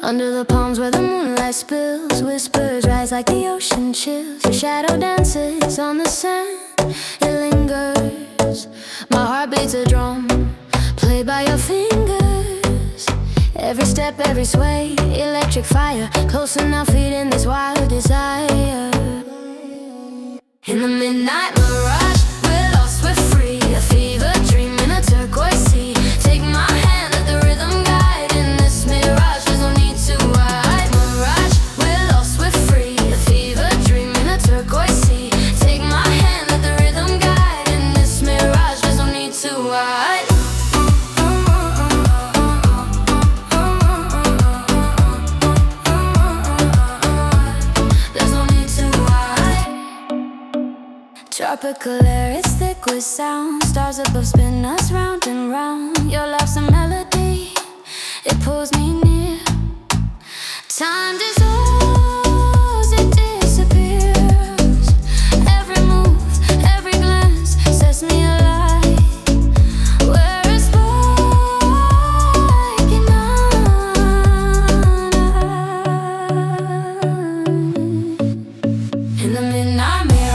Under the palms where the moonlight spills, whispers rise like the ocean chills. Your shadow dances on the sand, it lingers. My heart beats a drum, played by your fingers. Every step, every sway, electric fire. Close enough, feeding this wild desire. In the midnight mirage, we're lost, we're free. A fever dream in a turquoise sea. Take my hand, let the rhythm guide. In this mirage, there's no need to hide. Mirage, we're lost, we're free. A fever dream in a turquoise sea. Take my hand, let the rhythm guide. In this mirage, there's no need to hide. Tropical air is thick with sound. Stars above spin us round and round. Your laugh's a melody, it pulls me near. Time dissolves, it disappears. Every move, every glance sets me alight. We're a spark in none. In the midnight mirror,